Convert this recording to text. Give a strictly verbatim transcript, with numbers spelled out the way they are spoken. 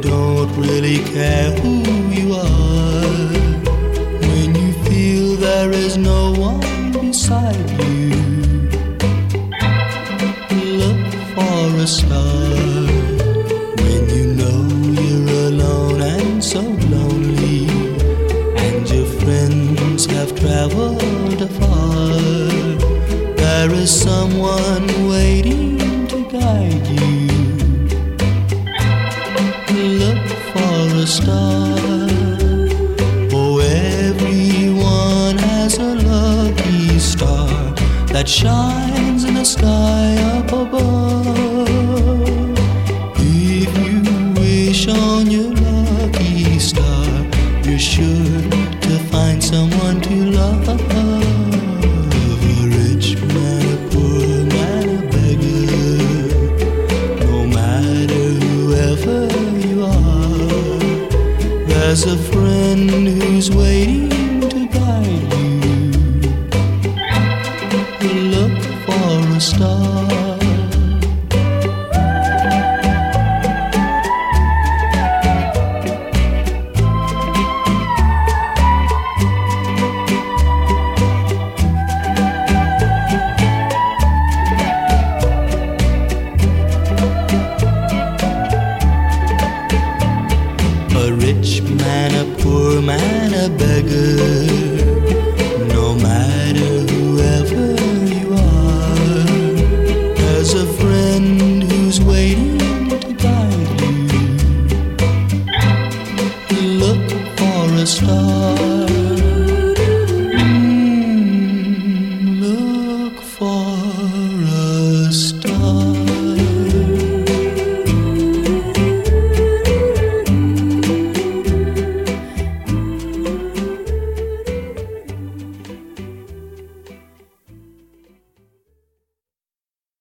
don't really care who you are. When you feel there is no one beside you, look for a star. When you know you're alone and so lonely, and your friends have traveled afar, there is someone waiting to guide you. Look for a star. Oh, everyone has a lucky star that shines in the sky up above. If you wish on your lucky star, you're sure to find someone to love. A rich man, a poor man, a beggar, no matter whoever you are, there's a friend who's waiting to guide you. Look for a star. A rich man, a poor man, a beggar, no matter whoever you are, there's a friend who's waiting to guide you. Look for a star.